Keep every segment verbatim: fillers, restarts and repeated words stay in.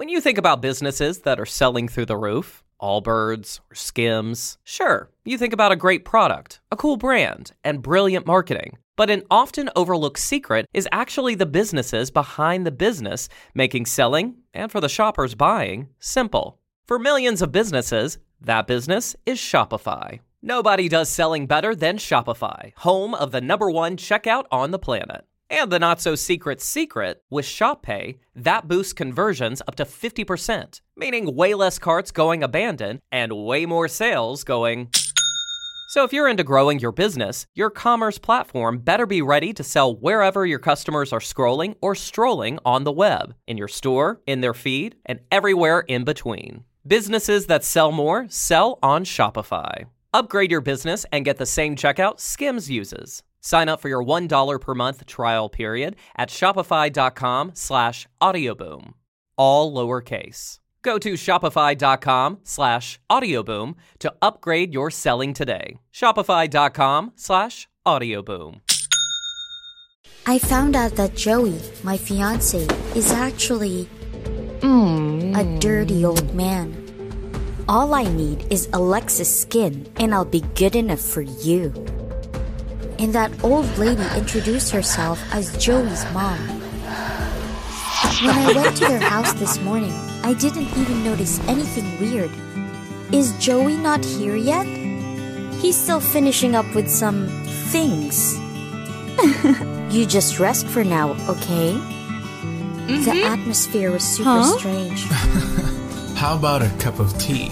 When you think about businesses that are selling through the roof, Allbirds or Skims, sure, you think about a great product, a cool brand, and brilliant marketing. But an often overlooked secret is actually the businesses behind the business, making selling, and for the shoppers buying, simple. For millions of businesses, that business is Shopify. Nobody does selling better than Shopify, home of the number one checkout on the planet. And the not-so-secret secret, with Shop Pay, that boosts conversions up to fifty percent, meaning way less carts going abandoned and way more sales going... So if you're into growing your business, your commerce platform better be ready to sell wherever your customers are scrolling or strolling on the web, in your store, in their feed, and everywhere in between. Businesses that sell more sell on Shopify. Upgrade your business and get the same checkout Skims uses. Sign up for your one dollar per month trial period at shopify.com slash audioboom. All lowercase. Go to shopify.com slash audioboom to upgrade your selling today. Shopify.com slash audioboom. I found out that Joey, my fiancé, is actually mm. a dirty old man. All I need is Alexa's skin, and I'll be good enough for you. And that old lady introduced herself as Joey's mom. When I went to their house this morning, I didn't even notice anything weird. Is Joey not here yet? He's still finishing up with some things. You just rest for now, okay? Mm-hmm. The atmosphere was super huh? strange. How about a cup of tea?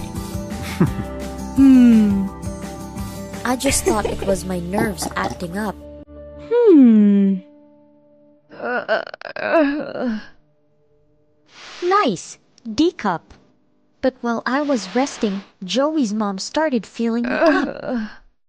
Hmm. I just thought it was my nerves acting up. Hmm. Nice. D-cup. But while I was resting, Joey's mom started feeling me up.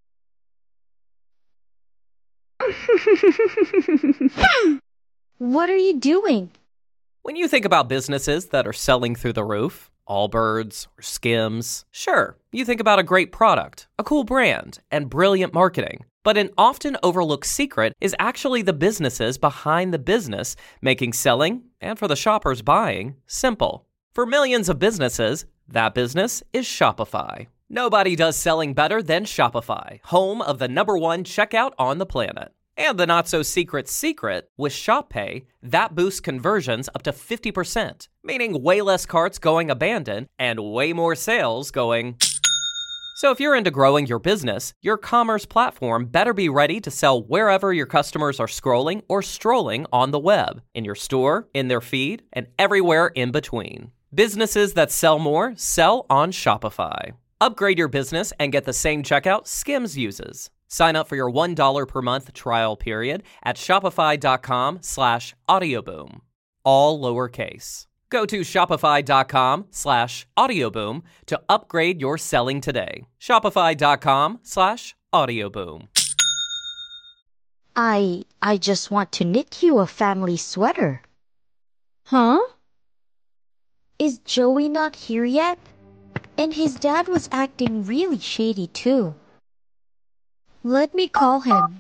What are you doing? When you think about businesses that are selling through the roof, Allbirds or Skims, sure, you think about a great product, a cool brand, and brilliant marketing. But an often overlooked secret is actually the businesses behind the business, making selling, and for the shoppers buying, simple. For millions of businesses, that business is Shopify. Nobody does selling better than Shopify, home of the number one checkout on the planet. And the not-so-secret secret, with Shop Pay, that boosts conversions up to fifty percent, meaning way less carts going abandoned and way more sales going... So if you're into growing your business, your commerce platform better be ready to sell wherever your customers are scrolling or strolling on the web, in your store, in their feed, and everywhere in between. Businesses that sell more sell on Shopify. Upgrade your business and get the same checkout Skims uses. Sign up for your one dollar per month trial period at shopify.com slash audioboom. All lowercase. Go to shopify.com slash audioboom to upgrade your selling today. Shopify.com slash audioboom. I, I just want to knit you a family sweater. Huh? Is Joey not here yet? And his dad was acting really shady too. Let me call him.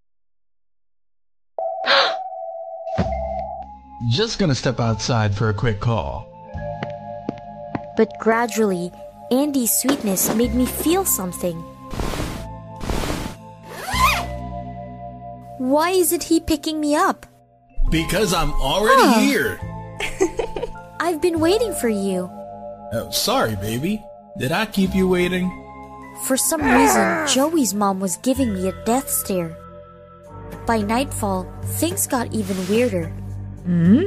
Just gonna step outside for a quick call. But gradually, Andy's sweetness made me feel something. Why isn't he picking me up? Because I'm already huh. here. I've been waiting for you. Oh, sorry, baby. Did I keep you waiting? For some reason, Joey's mom was giving me a death stare. By nightfall, things got even weirder. Hmm?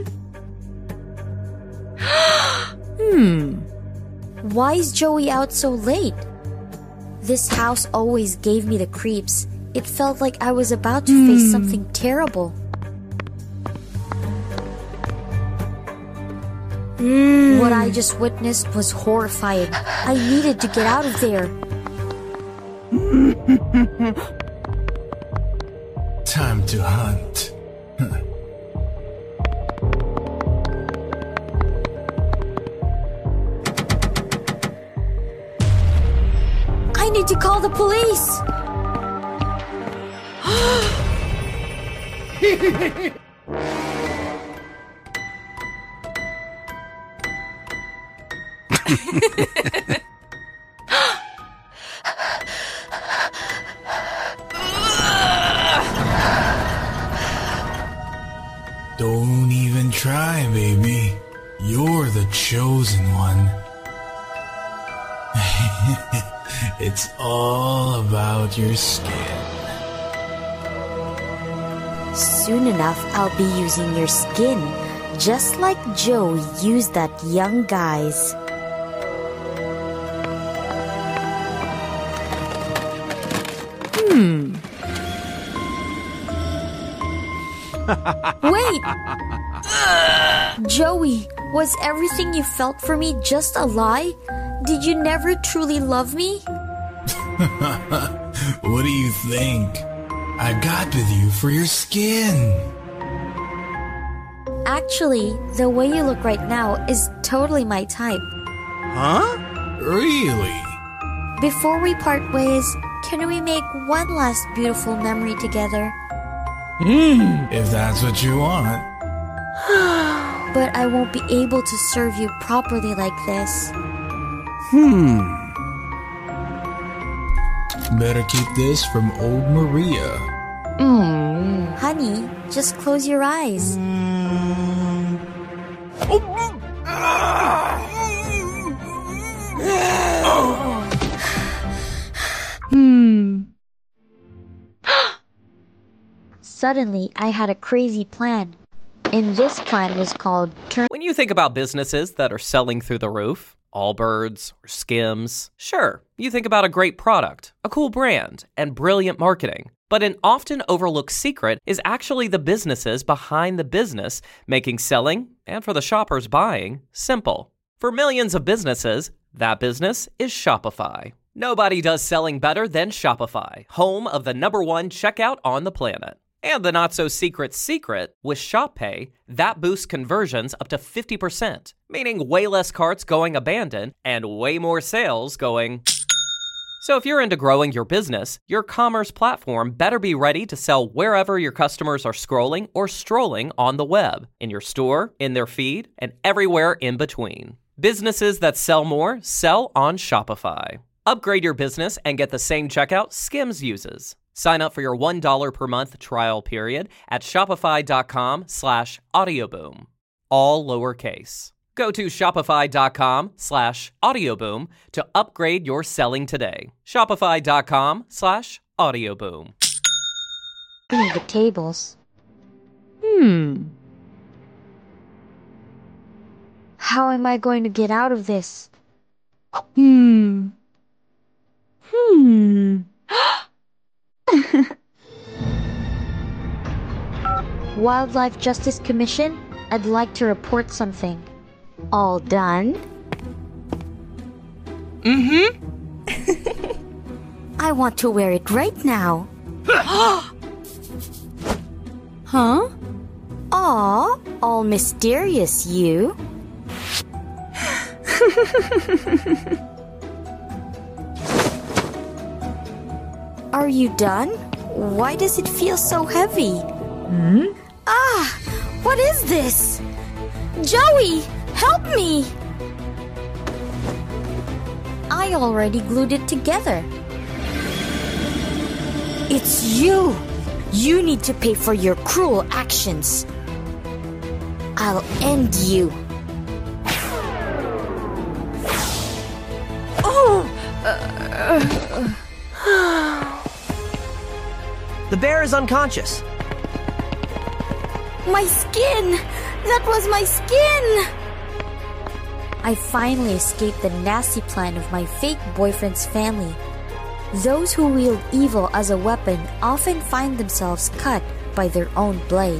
hmm. Why is Joey out so late? This house always gave me the creeps. It felt like I was about to hmm. face something terrible. Hmm. What I just witnessed was horrifying. I needed to get out of there. Time to hunt. I need to call the police. Don't even try, baby. You're the chosen one. It's all about your skin. Soon enough, I'll be using your skin, just like Joey used that young guy's. Hmm. Wait! Joey, was everything you felt for me just a lie? Did you never truly love me? What do you think? I got with you for your skin. Actually, the way you look right now is totally my type. Huh? Really? Before we part ways, can we make one last beautiful memory together? If that's what you want. But I won't be able to serve you properly like this. Hmm. Better keep this from old Maria. Mm. Honey, just close your eyes. Hmm. Suddenly, I had a crazy plan. And this plan was called Turn... When you think about businesses that are selling through the roof, Allbirds or Skims, sure, you think about a great product, a cool brand, and brilliant marketing. But an often overlooked secret is actually the businesses behind the business, making selling, and for the shoppers buying, simple. For millions of businesses, that business is Shopify. Nobody does selling better than Shopify, home of the number one checkout on the planet. And the not-so-secret secret, with Shop Pay, that boosts conversions up to fifty percent, meaning way less carts going abandoned and way more sales going... So if you're into growing your business, your commerce platform better be ready to sell wherever your customers are scrolling or strolling on the web, in your store, in their feed, and everywhere in between. Businesses that sell more sell on Shopify. Upgrade your business and get the same checkout Skims uses. Sign up for your one dollar per month trial period at shopify.com slash audioboom. All lowercase. Go to shopify.com slash audioboom to upgrade your selling today. Shopify.com slash audioboom. the tables. Hmm. How am I going to get out of this? Hmm. Hmm. Wildlife Justice Commission, I'd like to report something. All done? Mm-hmm. I want to wear it right now. Huh? Aw, all mysterious, you. Are you done? Why does it feel so heavy? Hmm? Ah, what is this? Joey, help me! I already glued it together. It's you! You need to pay for your cruel actions. I'll end you. Oh! The bear is unconscious. My skin! That was my skin! I finally escaped the nasty plan of my fake boyfriend's family. Those who wield evil as a weapon often find themselves cut by their own blade.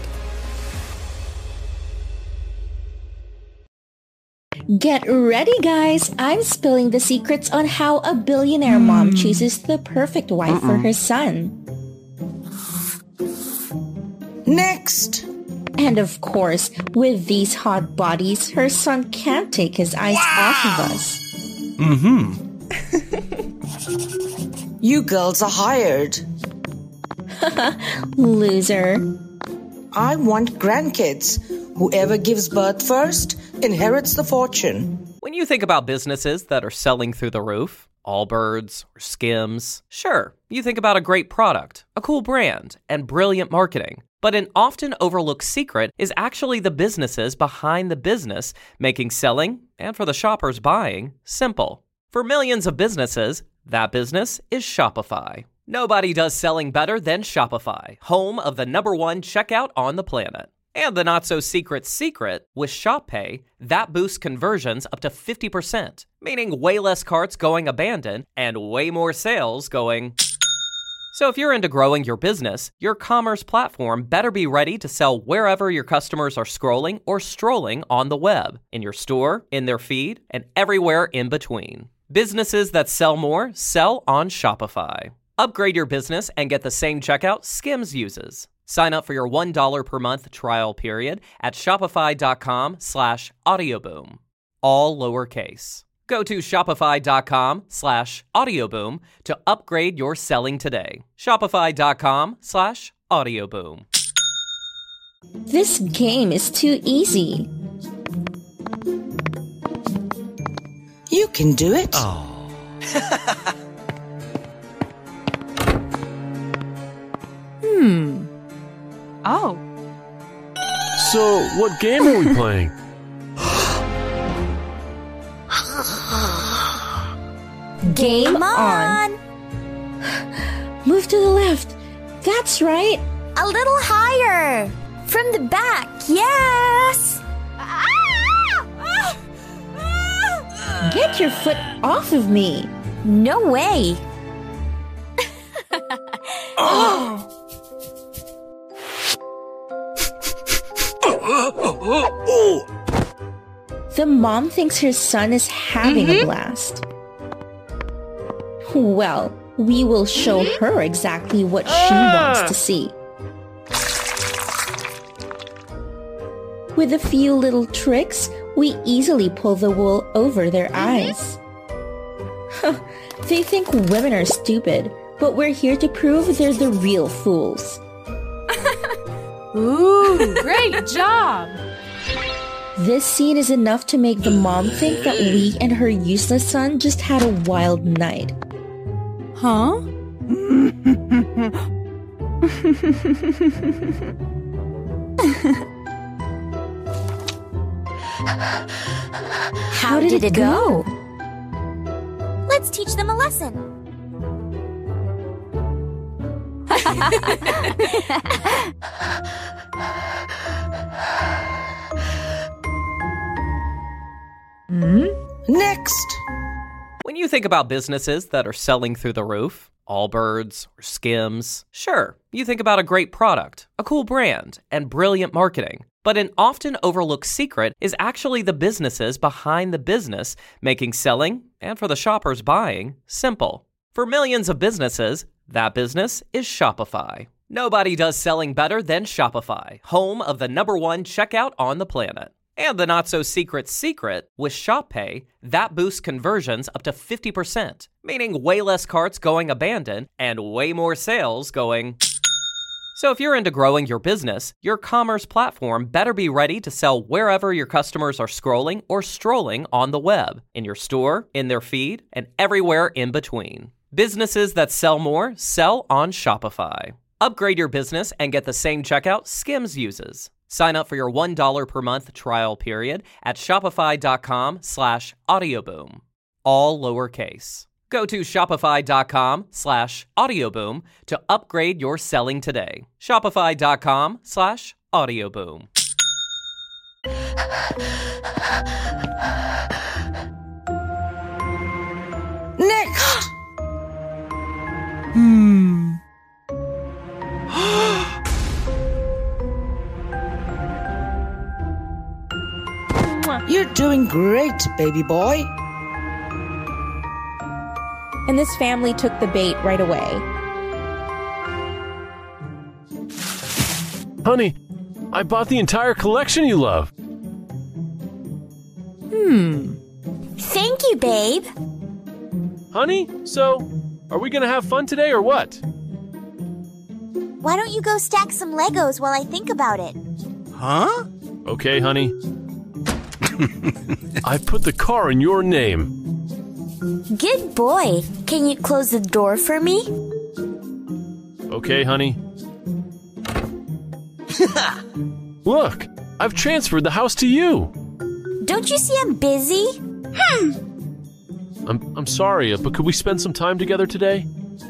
Get ready, guys! I'm spilling the secrets on how a billionaire mom chooses the perfect wife for her son. Next! And of course, with these hot bodies, her son can't take his eyes off of us. Mm-hmm. You girls are hired. Loser. I want grandkids. Whoever gives birth first inherits the fortune. When When you think about businesses that are selling through the roof, Allbirds or Skims, sure, you think about a great product, a cool brand, and brilliant marketing. But an often overlooked secret is actually the businesses behind the business, making selling, and for the shoppers buying, simple. For millions of businesses, that business is Shopify. Nobody does selling better than Shopify, home of the number one checkout on the planet. And the not-so-secret secret, with Shop Pay, that boosts conversions up to fifty percent, meaning way less carts going abandoned and way more sales going... So if you're into growing your business, your commerce platform better be ready to sell wherever your customers are scrolling or strolling on the web, in your store, in their feed, and everywhere in between. Businesses that sell more sell on Shopify. Upgrade your business and get the same checkout Skims uses. Sign up for your one dollar per month trial period at shopify.com slash audioboom. All lowercase. Go to shopify.com slash audioboom to upgrade your selling today. Shopify.com slash audioboom. This game is too easy. You can do it. Oh. Hmm. Oh. So, what game are we playing? Game on! Move to the left. That's right. A little higher! From the back, yes! Get your foot off of me. No way! Oh. The mom thinks her son is having Mm-hmm. a blast. Well, we will show her exactly what she Ah! wants to see. With a few little tricks, we easily pull the wool over their eyes. They think women are stupid, but we're here to prove they're the real fools. Ooh, great job! This scene is enough to make the mom think that we and her useless son just had a wild night. Huh? How did, did it it go? Let's teach them a lesson. Hmm? Next. When you think about businesses that are selling through the roof, Allbirds or Skims, sure, you think about a great product, a cool brand, and brilliant marketing. But an often overlooked secret is actually the businesses behind the business, making selling, and for the shoppers buying, simple. For millions of businesses, that business is Shopify. Nobody does selling better than Shopify, home of the number one checkout on the planet. And the not-so-secret secret, with Shop Pay, that boosts conversions up to fifty percent, meaning way less carts going abandoned and way more sales going... So if you're into growing your business, your commerce platform better be ready to sell wherever your customers are scrolling or strolling on the web, in your store, in their feed, and everywhere in between. Businesses that sell more sell on Shopify. Upgrade your business and get the same checkout Skims uses. Sign up for your one dollar per month trial period at shopify.com slash audioboom. All lowercase. Go to shopify.com slash audioboom to upgrade your selling today. Shopify.com slash audioboom. Next. Hmm. You're doing great, baby boy. And this family took the bait right away. Honey, I bought the entire collection you love. Hmm. Thank you, babe. Honey, so are we gonna have fun today or what? Why don't you go stack some Legos while I think about it? Huh? Okay, honey. I put the car in your name. Good boy. Can you close the door for me? Okay, honey. Look, I've transferred the house to you. Don't you see I'm busy? Hmm. I'm I'm sorry, but could we spend some time together today?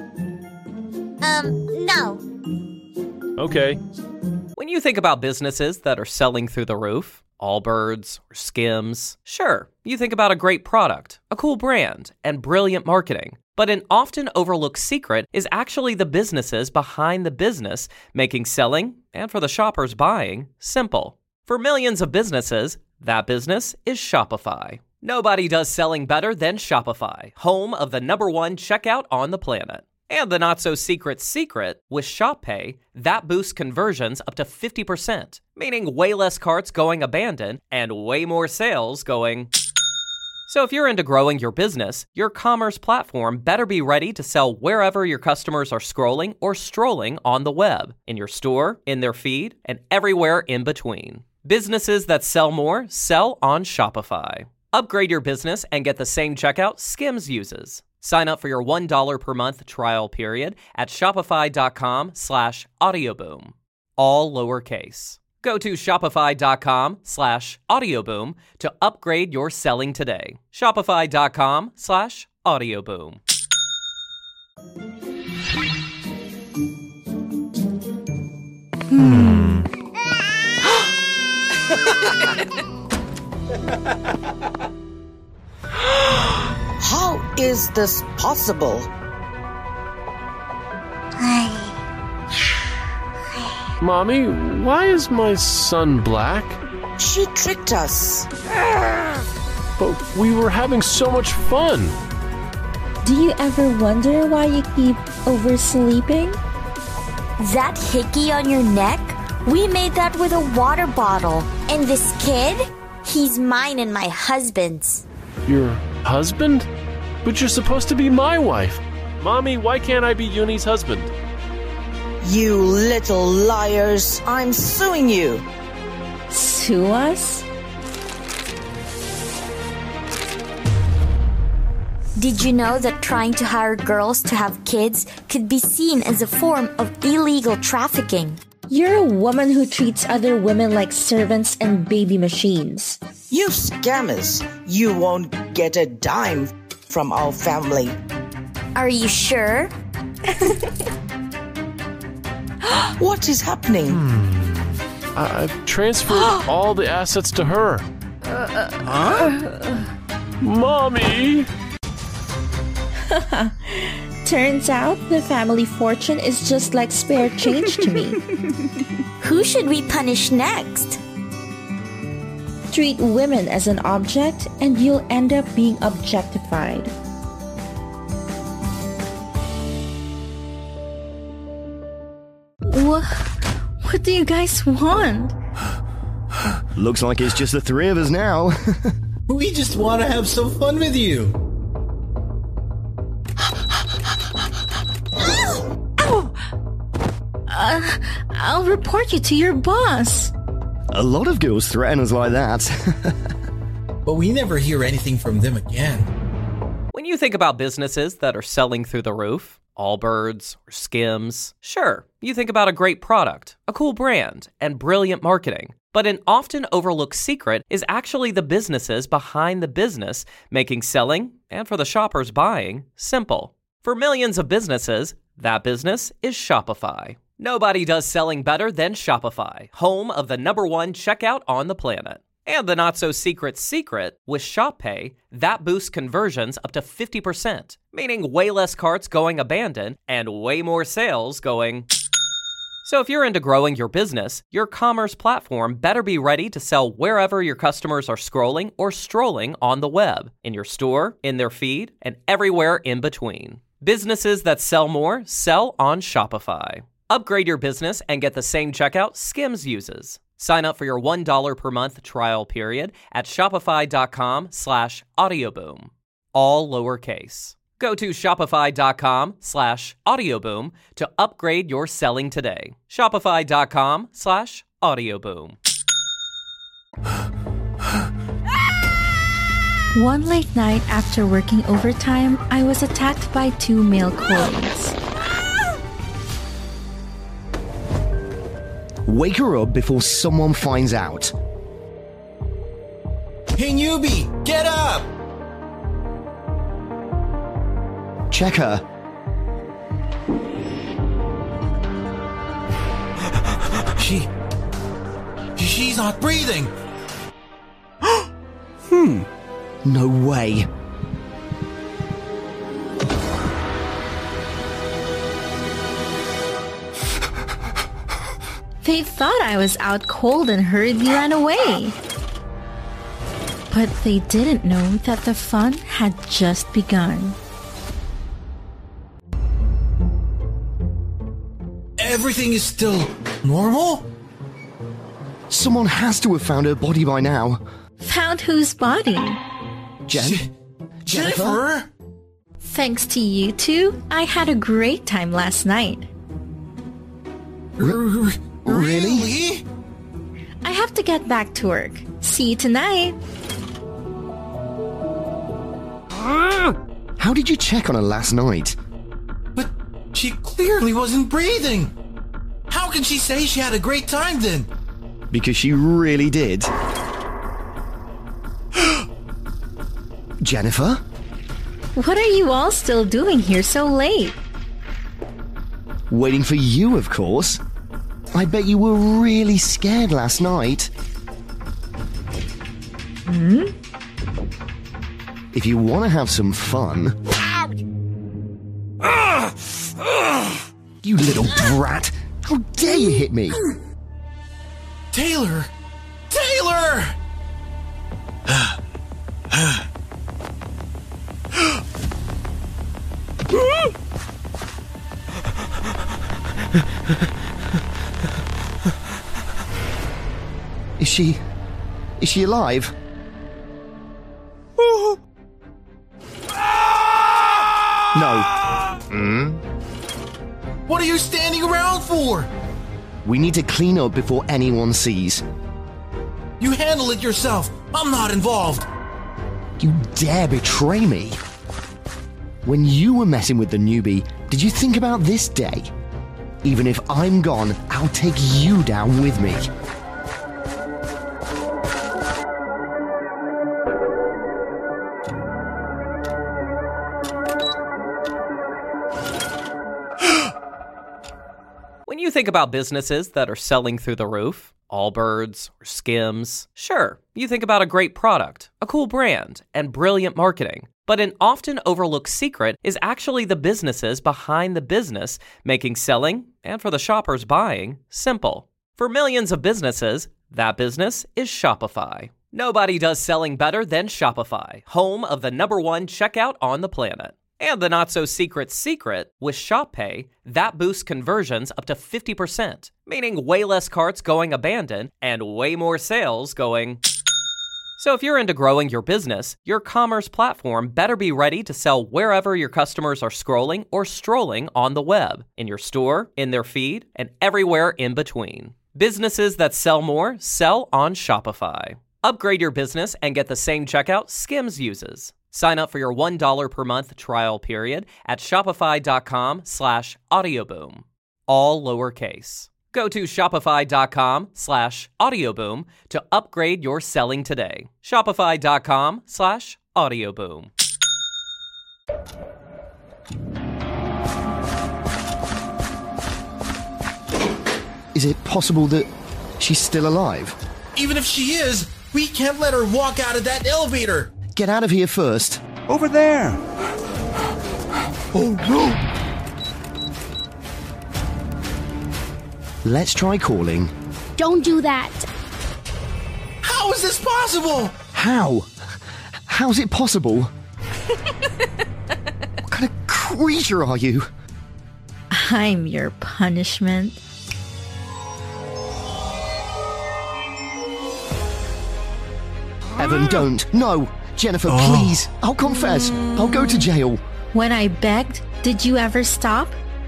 Um, no. Okay. When you think about businesses that are selling through the roof, Allbirds or Skims, sure, you think about a great product, a cool brand, and brilliant marketing. But an often overlooked secret is actually the businesses behind the business, making selling, and for the shoppers buying, simple. For millions of businesses, that business is Shopify. Nobody does selling better than Shopify, home of the number one checkout on the planet. And the not-so-secret secret, with ShopPay, that boosts conversions up to fifty percent, meaning way less carts going abandoned and way more sales going... So if you're into growing your business, your commerce platform better be ready to sell wherever your customers are scrolling or strolling on the web, in your store, in their feed, and everywhere in between. Businesses that sell more sell on Shopify. Upgrade your business and get the same checkout Skims uses. Sign up for your one dollar per month trial period at shopify.com slash audioboom. All lowercase. Go to shopify.com slash audioboom to upgrade your selling today. Shopify.com slash audioboom. Hmm. How is this possible? Mommy, why is my son black? She tricked us. But we were having so much fun. Do you ever wonder why you keep oversleeping? That hickey on your neck? We made that with a water bottle. And this kid? He's mine and my husband's. Your husband? But you're supposed to be my wife. Mommy, why can't I be Uni's husband? You little liars. I'm suing you. Sue us? Did you know that trying to hire girls to have kids could be seen as a form of illegal trafficking? You're a woman who treats other women like servants and baby machines. You scammers. You won't get a dime from our family. Are you sure? What is happening? Hmm. I- I've transferred all the assets to her. Huh? Mommy! Turns out the family fortune is just like spare change to me. Who should we punish next? Treat women as an object and you'll end up being objectified. What, what do you guys want? Looks like it's just the three of us now. We just want to have some fun with you. Ow! Uh, I'll report you to your boss. A lot of girls threaten us like that. But we never hear anything from them again. When you think about businesses that are selling through the roof, Allbirds or Skims, sure, you think about a great product, a cool brand, and brilliant marketing. But an often overlooked secret is actually the businesses behind the business, making selling, and for the shoppers buying, simple. For millions of businesses, that business is Shopify. Nobody does selling better than Shopify, home of the number one checkout on the planet. And the not-so-secret secret, with ShopPay, that boosts conversions up to fifty percent, meaning way less carts going abandoned and way more sales going... So if you're into growing your business, your commerce platform better be ready to sell wherever your customers are scrolling or strolling on the web, in your store, in their feed, and everywhere in between. Businesses that sell more sell on Shopify. Upgrade your business and get the same checkout Skims uses. Sign up for your one dollar per month trial period at shopify.com slash audioboom. All lowercase. Go to shopify.com slash audioboom to upgrade your selling today. Shopify.com slash audioboom. One late night after working overtime, I was attacked by two male colleagues. Wake her up before someone finds out. Hey, newbie, get up! Check her. She... She's not breathing! Hmm. No way. They thought I was out cold and hurriedly ran away. But they didn't know that the fun had just begun. Everything is still normal? Someone has to have found her body by now. Found whose body? Jen? Je- Jennifer? Thanks to you two, I had a great time last night. R- Really? really? I have to get back to work. See you tonight. How did you check on her last night? But she clearly wasn't breathing. How can she say she had a great time then? Because she really did. Jennifer? What are you all still doing here so late? Waiting for you, of course. I bet you were really scared last night. Hmm? If you want to have some fun... You little brat! How dare you hit me? Taylor! Taylor! Is she... Is she alive? No. Mm? What are you standing around for? We need to clean up before anyone sees. You handle it yourself. I'm not involved. You dare betray me? When you were messing with the newbie, did you think about this day? Even if I'm gone, I'll take you down with me. When you think about businesses that are selling through the roof, Allbirds or Skims, sure, you think about a great product, a cool brand, and brilliant marketing. But an often overlooked secret is actually the businesses behind the business, making selling, and for the shoppers buying, simple. For millions of businesses, that business is Shopify. Nobody does selling better than Shopify, home of the number one checkout on the planet. And the not-so-secret secret, with ShopPay, that boosts conversions up to fifty percent, meaning way less carts going abandoned and way more sales going... So if you're into growing your business, your commerce platform better be ready to sell wherever your customers are scrolling or strolling on the web, in your store, in their feed, and everywhere in between. Businesses that sell more sell on Shopify. Upgrade your business and get the same checkout Skims uses. Sign up for your one dollar per month trial period at shopify.com slash audioboom. All lowercase. Go to shopify.com slash audioboom to upgrade your selling today. Shopify.com slash audioboom. Is it possible that she's still alive? Even if she is, we can't let her walk out of that elevator. Get out of here first. Over there. Oh, no. Let's try calling. Don't do that. How is this possible? How? How's it possible? What kind of creature are you? I'm your punishment. Evan, don't. No. Jennifer, oh. please. I'll confess. I'll go to jail. When I begged, did you ever stop?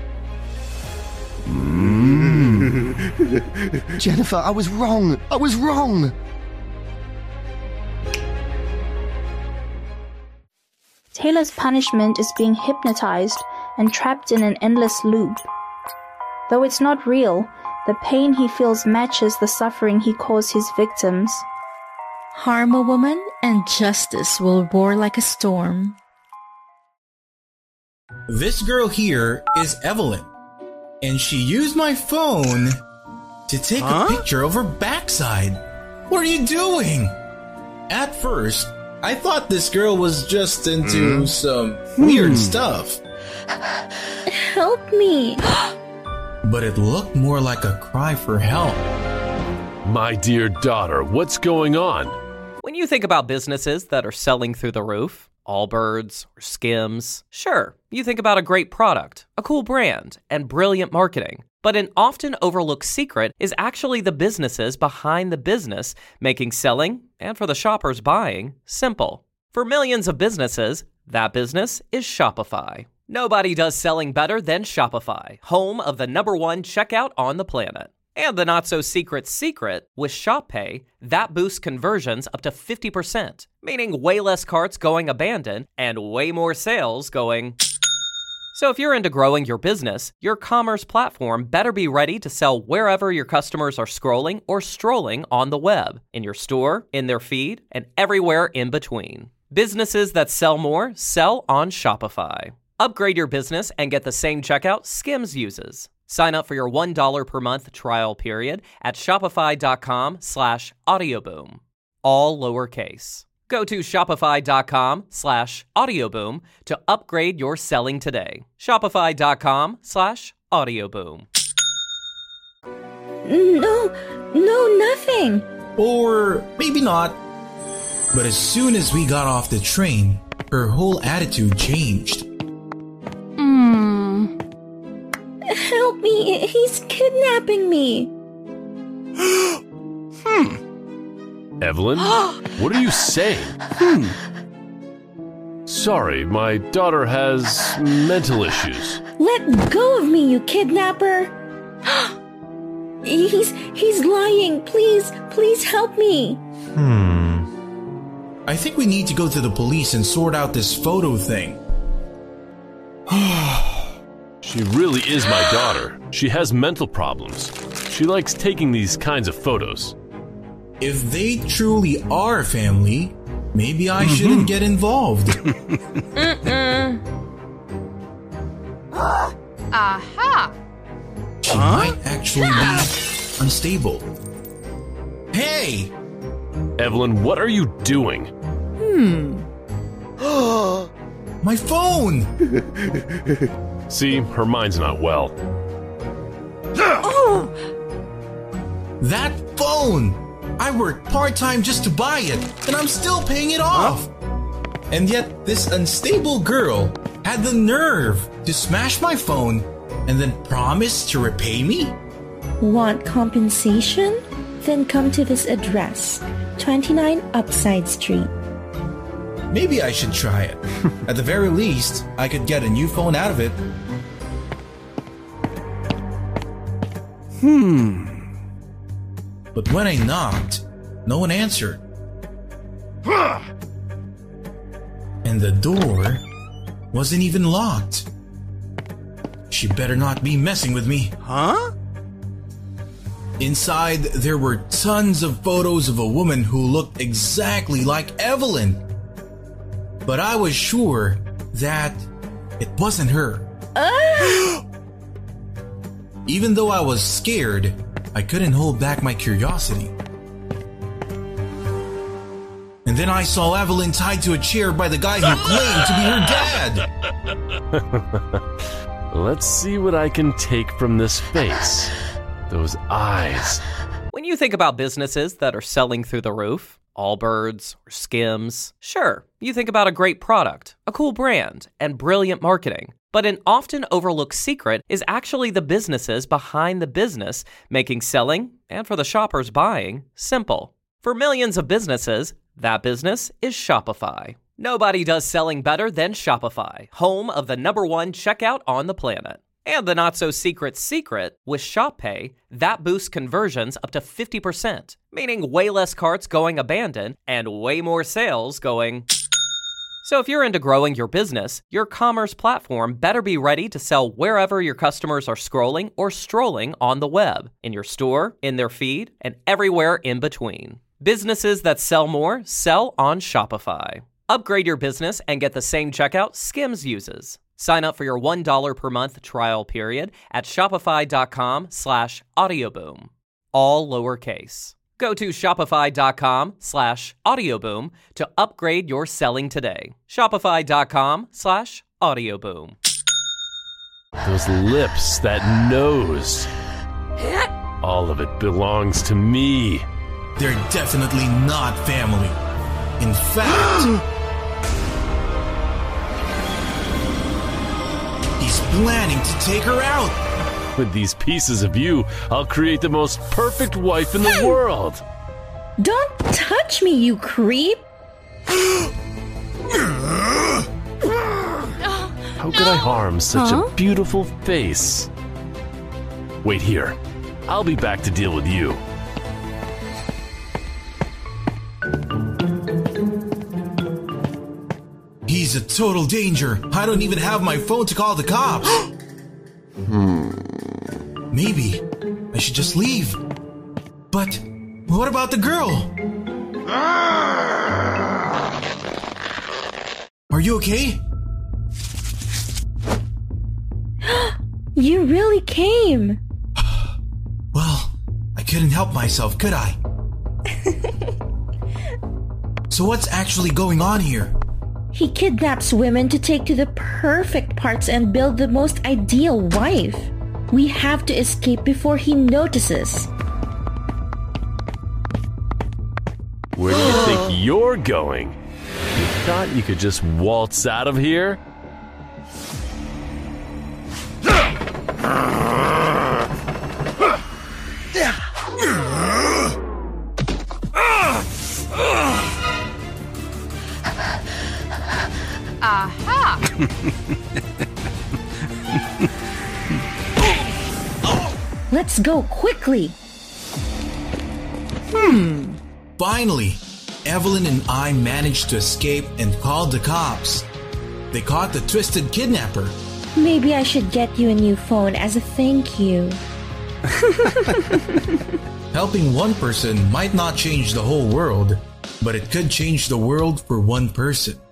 Jennifer, I was wrong. I was wrong. Taylor's punishment is being hypnotized and trapped in an endless loop. Though it's not real, the pain he feels matches the suffering he caused his victims. Harm a woman and justice will roar like a storm. This girl here is Evelyn, and she used my phone to take huh? a picture of her backside. What are you doing? At first, I thought this girl was just into mm. some weird hmm. stuff. Help me. But it looked more like a cry for help. My dear daughter, what's going on? When you think about businesses that are selling through the roof, Allbirds or Skims, sure, you think about a great product, a cool brand, and brilliant marketing. But an often overlooked secret is actually the businesses behind the business, making selling, and for the shoppers buying, simple. For millions of businesses, that business is Shopify. Nobody does selling better than Shopify, home of the number one checkout on the planet. And the not-so-secret secret, with Shop Pay, that boosts conversions up to fifty percent, meaning way less carts going abandoned and way more sales going... So if you're into growing your business, your commerce platform better be ready to sell wherever your customers are scrolling or strolling on the web, in your store, in their feed, and everywhere in between. Businesses that sell more sell on Shopify. Upgrade your business and get the same checkout Skims uses. Sign up for your one dollar per month trial period at shopify.com slash audioboom. All lowercase. Go to shopify.com slash audioboom to upgrade your selling today. Shopify.com slash audioboom. No, no, nothing. Or maybe not. But as soon as we got off the train, her whole attitude changed. Hmm. Help me, he's kidnapping me. hmm. Evelyn, what are you saying? Hmm. Sorry, my daughter has mental issues. Let go of me, you kidnapper. he's, he's lying. Please, please help me. Hmm. I think we need to go to the police and sort out this photo thing. She really is my daughter. She has mental problems. She likes taking these kinds of photos. If they truly are family, maybe I mm-hmm. shouldn't get involved. Mm-mm. Aha! She huh? might actually be unstable. Hey! Evelyn, what are you doing? Hmm. My phone! See, her mind's not well. Oh. That phone! I worked part-time just to buy it, and I'm still paying it off. Huh? And yet, this unstable girl had the nerve to smash my phone and then promise to repay me? Want compensation? Then come to this address, twenty-nine Upside Street. Maybe I should try it. At the very least, I could get a new phone out of it. Hmm. But when I knocked, no one answered. And the door wasn't even locked. She better not be messing with me. Huh? Inside, there were tons of photos of a woman who looked exactly like Evelyn. But I was sure that it wasn't her. Uh. Even though I was scared, I couldn't hold back my curiosity. And then I saw Evelyn tied to a chair by the guy who claimed to be her dad. Let's see what I can take from this face. Those eyes. When you think about businesses that are selling through the roof, Allbirds or Skims, sure, you think about a great product, a cool brand, and brilliant marketing. But an often overlooked secret is actually the businesses behind the business, making selling, and for the shoppers buying, simple. For millions of businesses, that business is Shopify. Nobody does selling better than Shopify, home of the number one checkout on the planet. And the not-so-secret secret, with Shop Pay, that boosts conversions up to fifty percent, meaning way less carts going abandoned and way more sales going... So if you're into growing your business, your commerce platform better be ready to sell wherever your customers are scrolling or strolling on the web, in your store, in their feed, and everywhere in between. Businesses that sell more sell on Shopify. Upgrade your business and get the same checkout Skims uses. Sign up for your one dollar per month trial period at shopify.com slash audioboom. All lowercase. Go to shopify.com slash audioboom to upgrade your selling today. Shopify.com slash audioboom. Those lips, that nose. All of it belongs to me. They're definitely not family. In fact, he's planning to take her out. With these pieces of you, I'll create the most perfect wife in the world. Don't touch me, you creep! How could I harm such Huh? a beautiful face? Wait here. I'll be back to deal with you. He's a total danger. I don't even have my phone to call the cops. Hmm. Maybe I should just leave. But what about the girl? Are you okay? You really came! Well, I couldn't help myself, could I? So what's actually going on here? He kidnaps women to take to the perfect parts and build the most ideal wife. We have to escape before he notices. Where do you think you're going? You thought you could just waltz out of here? Aha! Let's go quickly. Hmm. Finally, Evelyn and I managed to escape and called the cops. They caught the twisted kidnapper. Maybe I should get you a new phone as a thank you. Helping one person might not change the whole world, but it could change the world for one person.